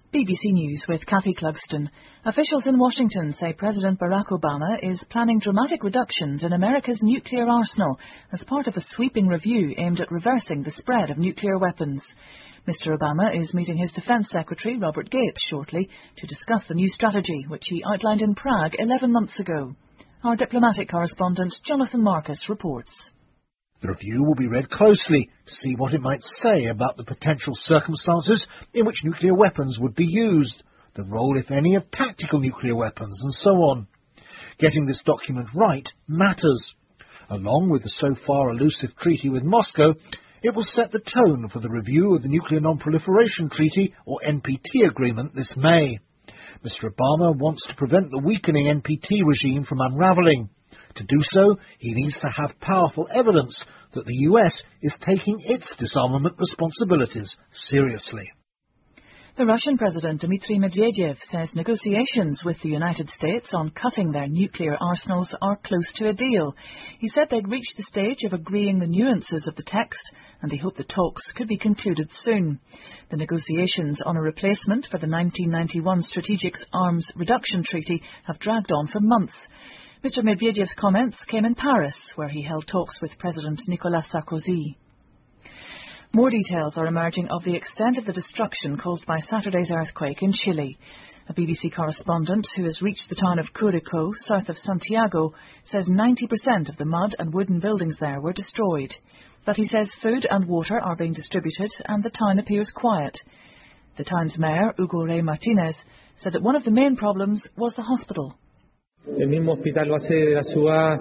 BBC News with Kathy Clugston. Officials in Washington say President Barack Obama is planning dramatic reductions in America's nuclear arsenal as part of a sweeping review aimed at reversing the spread of nuclear weapons. Mr. Obama is meeting his Defense Secretary, Robert Gates, shortly to discuss the new strategy, which he outlined in Prague 11 months ago. Our diplomatic correspondent, Jonathan Marcus, reports. The review will be read closely to see what it might say about the potential circumstances in which nuclear weapons would be used, the role, if any, of tactical nuclear weapons, and so on. Getting this document right matters. Along with the so far elusive treaty with Moscow, it will set the tone for the review of the Nuclear Non-Proliferation Treaty, or NPT agreement, this May. Mr. Obama wants to prevent the weakening NPT regime from unravelling. To do so, he needs to have powerful evidence that the US is taking its disarmament responsibilities seriously. The Russian President Dmitry Medvedev says negotiations with the United States on cutting their nuclear arsenals are close to a deal. He said they'd reached the stage of agreeing the nuances of the text, and he hoped the talks could be concluded soon. The negotiations on a replacement for the 1991 Strategic Arms Reduction Treaty have dragged on for months. Mr. Medvedev's comments came in Paris, where he held talks with President Nicolas Sarkozy. More details are emerging of the extent of the destruction caused by Saturday's earthquake in Chile. A BBC correspondent who has reached the town of Curicó, south of Santiago, says 90% of the mud and wooden buildings there were destroyed. But he says food and water are being distributed and the town appears quiet. The town's mayor, Hugo Rey Martinez, said that one of the main problems was the hospital. El mismo hospital base de la ciudad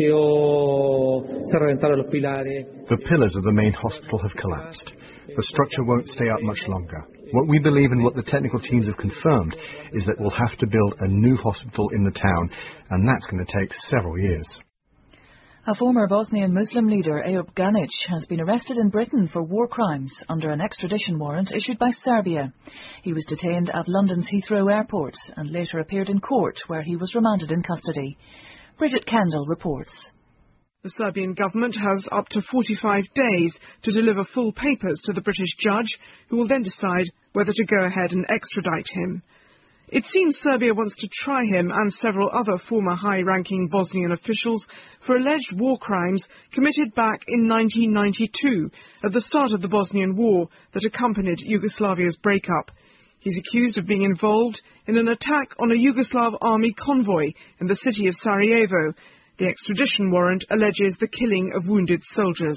se reventaron los pilares. The pillars of the main hospital have collapsed. The structure won't stay up much longer. What we believe and what the technical teams have confirmed is that we'll have to build a new hospital in the town, and that's going to take several years. A former Bosnian Muslim leader, Eyüp Ganic, has been arrested in Britain for war crimes under an extradition warrant issued by Serbia. He was detained at London's Heathrow Airport and later appeared in court, where he was remanded in custody. Bridget Kendall reports. The Serbian government has up to 45 days to deliver full papers to the British judge, who will then decide whether to go ahead and extradite him. It seems Serbia wants to try him and several other former high-ranking Bosnian officials for alleged war crimes committed back in 1992, at the start of the Bosnian War that accompanied Yugoslavia's breakup. He's accused of being involved in an attack on a Yugoslav army convoy in the city of Sarajevo. The extradition warrant alleges the killing of wounded soldiers.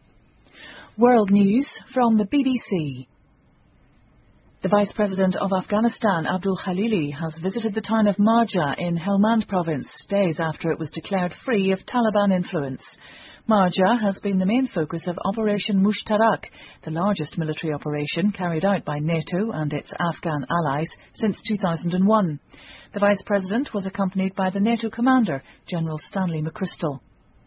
World News from the BBC. The Vice President of Afghanistan, Abdul Khalili, has visited the town of Marja in Helmand province days after it was declared free of Taliban influence. Marja has been the main focus of Operation Mushtarak, the largest military operation carried out by NATO and its Afghan allies since 2001. The Vice President was accompanied by the NATO commander, General Stanley McChrystal.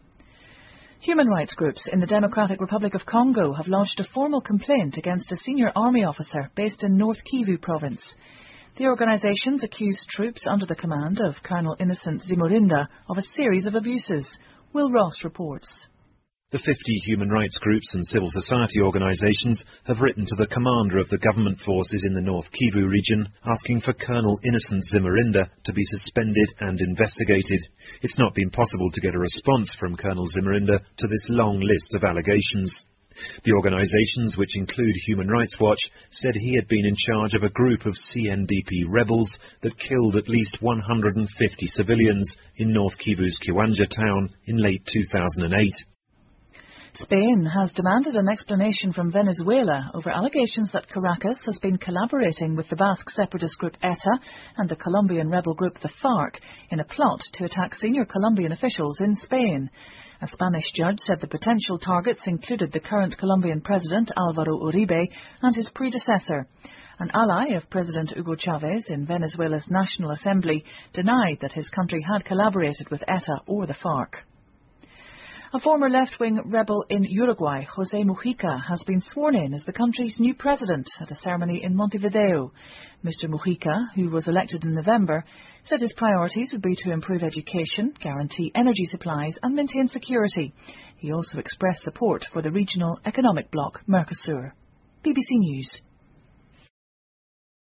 Human rights groups in the Democratic Republic of Congo have lodged a formal complaint against a senior army officer based in North Kivu province. The organisations accuse troops under the command of Colonel Innocent Zimurinda of a series of abuses. Will Ross reports. The 50 human rights groups and civil society organisations have written to the commander of the government forces in the North Kivu region asking for Colonel Innocent Zimurinda to be suspended and investigated. It's not been possible to get a response from Colonel Zimurinda to this long list of allegations. The organisations, which include Human Rights Watch, said he had been in charge of a group of CNDP rebels that killed at least 150 civilians in North Kivu's Kiwanja town in late 2008. Spain has demanded an explanation from Venezuela over allegations that Caracas has been collaborating with the Basque separatist group ETA and the Colombian rebel group the FARC in a plot to attack senior Colombian officials in Spain. A Spanish judge said the potential targets included the current Colombian president Álvaro Uribe and his predecessor. An ally of President Hugo Chavez in Venezuela's National Assembly denied that his country had collaborated with ETA or the FARC. A former left-wing rebel in Uruguay, José Mujica, has been sworn in as the country's new president at a ceremony in Montevideo. Mr. Mujica, who was elected in November, said his priorities would be to improve education, guarantee energy supplies and maintain security. He also expressed support for the regional economic bloc Mercosur. BBC News.